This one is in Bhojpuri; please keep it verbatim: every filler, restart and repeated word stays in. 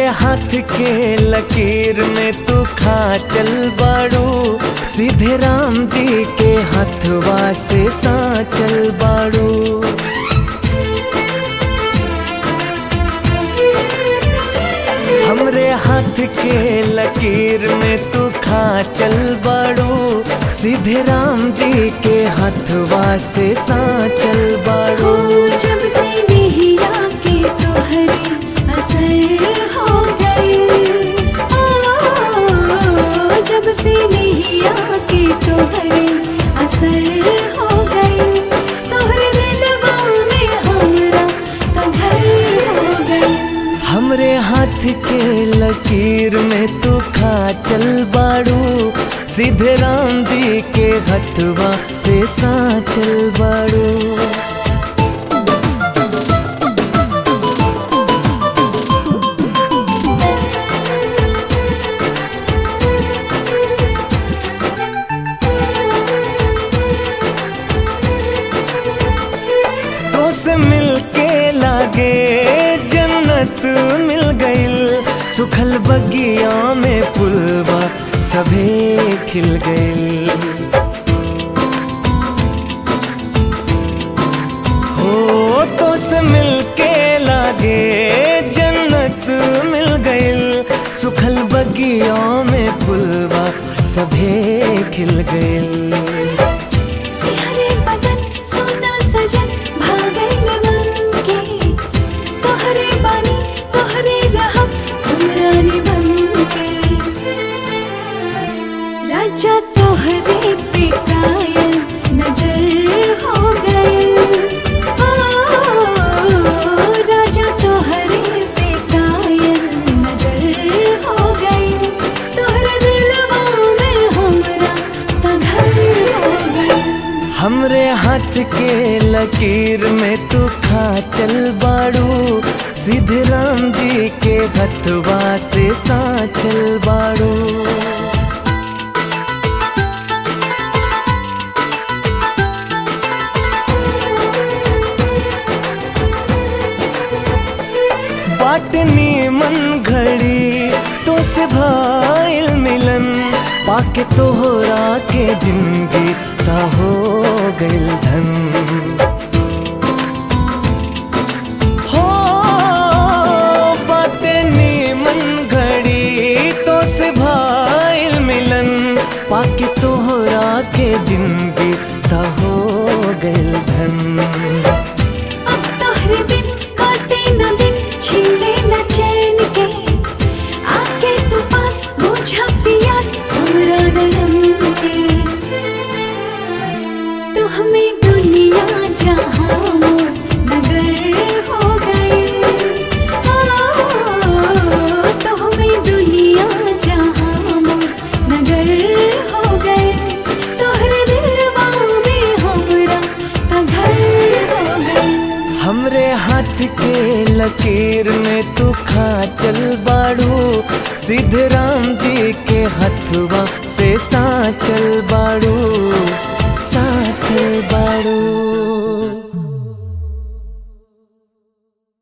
हाथ के लकीर में तू खा चल बाड़ू, सीधे राम जी के हथवा से सा चल बाड़ू। हमरे हाथ के लकीर में तू खा चल बाड़ू, सीधे राम जी के हथवा से सा चल बाड़ू। जब से नैया के तोहरे असर हो गई, जब से नैया के तोहरे असर हो गई, तोहरे दिलवा में हमरा तो घर हो गई। हमरे हाथ के लकीर में तू खा चल बाड़ू, सीधे राम जी के हथवा से सा चल बाड़ू। तो से मिलके लागे जन्नत मिल गइल, सुखल बगिया में पुलवा सभे खिल गइल। हो तो से मिलके लागे जन्नत मिल गइल, सुखल बगिया में पुलवा सभे खिल गइल। सिहरे बदन सोना सजन भागल मन के, तोहरे बानी तोहरे रहब हमरानी बन के। राजा तोहरे पे कायल नजर हो गए, राजा तोहरे पे कायल नजर हो गए, तोहरे दिलवा में हमरा तो घर हो गए। हमरे हाथ के लकीर में तू खा चल बाड़ू, सीधे राम जी के हथवा से सा चल बाड़ू। बाटनी मन घड़ी तो से भाईल मिलन, पाके तोहरा के जिंदगी ता हो गइल धन। हो बाटनी मन घड़ी तो से भाईल मिलन, पाके तोहरा के जिंदगी ता हो गइल धन। अब तोहरे बिन काटे न दिन छीले न चैन के, आके तू पास बुझा पियास हमरा नयन के। तू हमें दुनिया जहां मोर नगर हो गई, तो हमें दुनिया जहां मोर नगर हो गए, तोहरे दिलवा में हमरा तो घर हो गए। हमरे हाथ के लकीर में तू खा चल बाड़ू, सीधे राम जी के हथवा से सा चल बाड़ू, सा चल बाड़ू।